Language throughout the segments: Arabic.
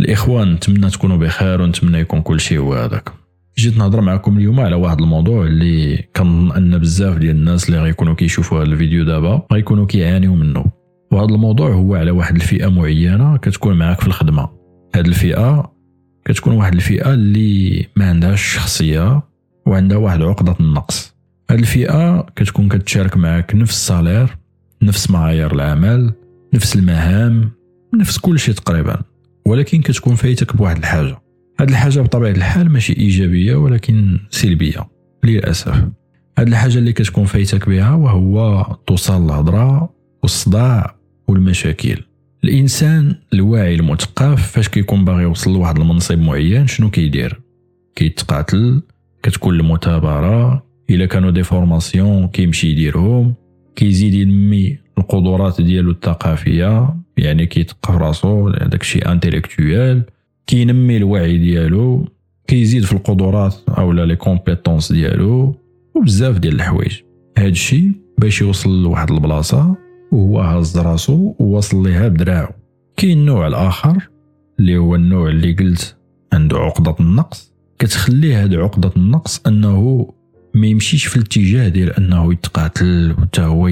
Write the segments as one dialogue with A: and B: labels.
A: الاخوان، نتمنى تكونوا بخير ونتمنى يكون كل شيء هو هذاك. جيت نهضر معكم اليوم على واحد الموضوع اللي كنظن ان بزاف ديال الناس اللي غيكونوا كيشوفوا هذا الفيديو دابا غيكونوا كيعانيو منه. وهذا الموضوع هو على واحد الفئه معينه كتكون معاك في الخدمه. هذه الفئه كتكون واحد الفئه اللي ما عندهاش شخصيه وعندها واحد عقده النقص. هذه الفئه كتكون كتشارك معاك نفس الصالير، نفس معايير العمل، نفس المهام، نفس كل شيء تقريبا، ولكن كتكون فايتك بواحد الحاجه. هذه الحاجه بطبيعه الحال ماشي ايجابيه ولكن سلبيه للاسف. هذه الحاجه اللي كتكون فايتك بها وهو توصل الهضره والصداع والمشاكل. الانسان الواعي المثقف فاش كيكون باغي يوصل لواحد المنصب معين شنو كيدير؟ كيتقاتل، كتكون المثابره، الا كانوا دي فورماسيون كيمشي يديرهم، كيزيد ينمي القدرات ديالو الثقافيه، يعني كيتقف راسو داكشي انتيليكتويال، كينمي الوعي ديالو، كيزيد في القدرات اولا لي كومبيتونس ديالو وبزاف ديال الحوايج. هذا الشيء باش يوصل لواحد البلاصه وهو هاز راسو ووصل ليها بدراعو. كاين النوع الاخر اللي هو النوع اللي قلت عنده عقده النقص، كتخليه هذه عقده النقص انه ما يمشيش في الاتجاه ديال انه يتقاتل وتا هو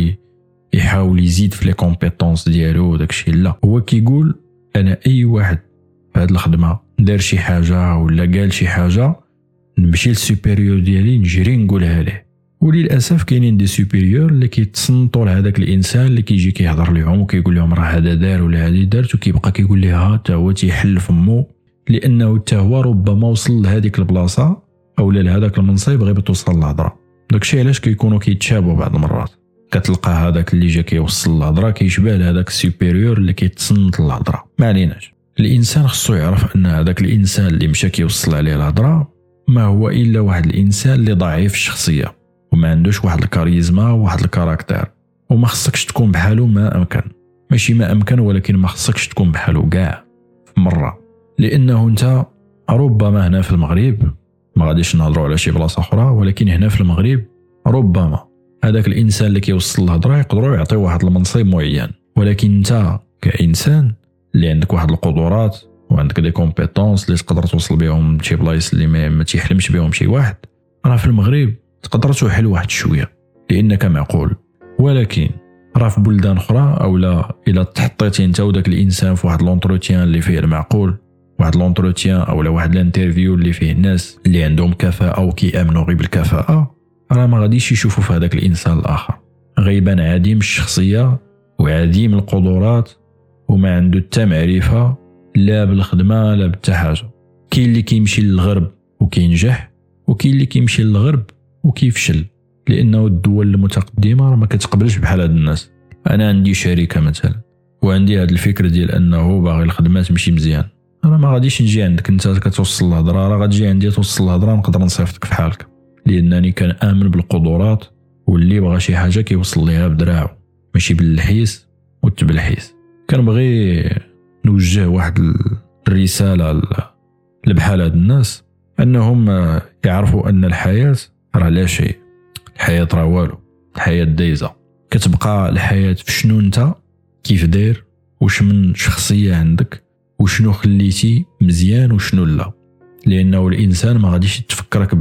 A: يحاول يزيد في لي كومبيتونس ديالو وداكشي. لا، هو كيقول انا اي واحد في هذه الخدمه دار شي حاجه ولا قال شي حاجه نمشي للسوبيريور ديالي نجري نقولها ليه. وللاسف كاينين دي سوبيريور اللي كيتصنتوا لهذاك الانسان اللي كيجي كيهضر لهم وكيقول لهم راه هذا دار ولا هذه دارت، وكيبقى كيقول لها حتى هو تيحل فمو، لانه حتى هو ربما وصل لهذيك البلاصه او لهذاك المنصب غير توصل الهضره. داكشي علاش كيكونوا كيتشابهوا بعض المرات. كتلقى هذاك اللي جا كيوصل الهضره كيشبه لهذاك السوبيريور اللي كيتصنت الهضره. ما عليناش، الانسان خصو يعرف ان هذاك الانسان اللي مشى كيوصل عليه الهضره ما هو الا واحد الانسان اللي ضعيف الشخصيه وما عندوش واحد الكاريزما وواحد الكاركتير، وما خصكش تكون بحالو ما امكن. ماشي ما امكن ولكن ما خصكش تكون بحالو كاع في مره، لانه انت ربما هنا في المغرب، ما غاديش نهضروا على شي بلاصه اخرى، ولكن هنا في المغرب ربما هذاك الانسان اللي كيوصل للهضره يقدروا يعطيو واحد المنصب معين، ولكن انت كانسان اللي عندك واحد القدرات وعندك دي كومبيتونس اللي تقدر توصل بهم لشي بلايص اللي ما تيحلمش بهم شي واحد، راه في المغرب تقدر توحل واحد شويه لانك معقول. ولكن راه في بلدان اخرى اولا الا تحطيتي انت وداك الانسان في واحد لونتروتيان اللي فيه المعقول، واحد لونتروتيان اولا واحد الانترفيو اللي فيه الناس اللي عندهم كفاءه وكيامنوا غير بالكفاءه، راه ما غاديش يشوفوا في هذاك الانسان الاخر، غيبان عديم الشخصيه وعديم القدرات وما عنده حتى معرفه لا بالخدمه لا بتا حاجه. كاين اللي كيمشي للغرب وكينجح، وكاين اللي كيمشي للغرب وكيفشل، لانه الدول المتقدمه راه ما كتقبلش بحال هاد الناس. انا عندي شركه مثلا وعندي هاد الفكره ديال انه باغي الخدمه تمشي مزيان، انا ما غاديش نجي عندك انت كتوصل الهضره، راه غتجي عندي توصل الهضره نقدر نصيفطك في حالك، لانني كنآمن بالقدرات، واللي بغى شي حاجه كيوصل ليها بدراعو ماشي بالحيس والتبلحيس. كنبغي نوجه واحد الرساله لبحال هاد الناس انهم يعرفوا ان الحياه راه لا شيء، الحياه راه والو، الحياه دايزه. كتبقى الحياه في شنو انت كيف داير، واش من شخصيه عندك، وشنو خليتي مزيان وشنو لا، لانه الانسان ما غاديش يتفكرك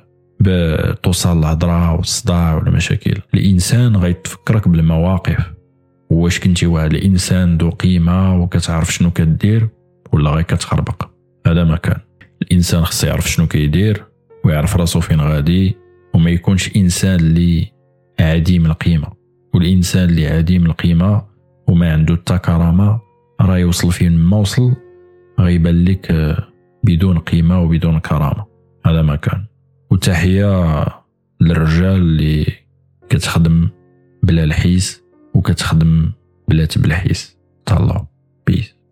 A: بتوصل الهضره والصداع ولا مشاكل. الانسان غيتفكرك بالمواقف، واش كنتي واحد الانسان ذو قيمه وكتعرف شنو كدير ولا غير كتخربق. هذا ما كان. الانسان خصو يعرف شنو كيدير ويعرف راسو فين غادي، وما يكونش انسان اللي عديم القيمه. والانسان اللي عديم القيمه وما عنده حتى كرامه راه يوصل فين ما وصل غيبان لك بدون قيمه وبدون كرامه. هذا ما كان. وتحيه للرجال اللي كتخدم بلا الحيس وكتخدم بلا تبلحيس. تهلاو بيس.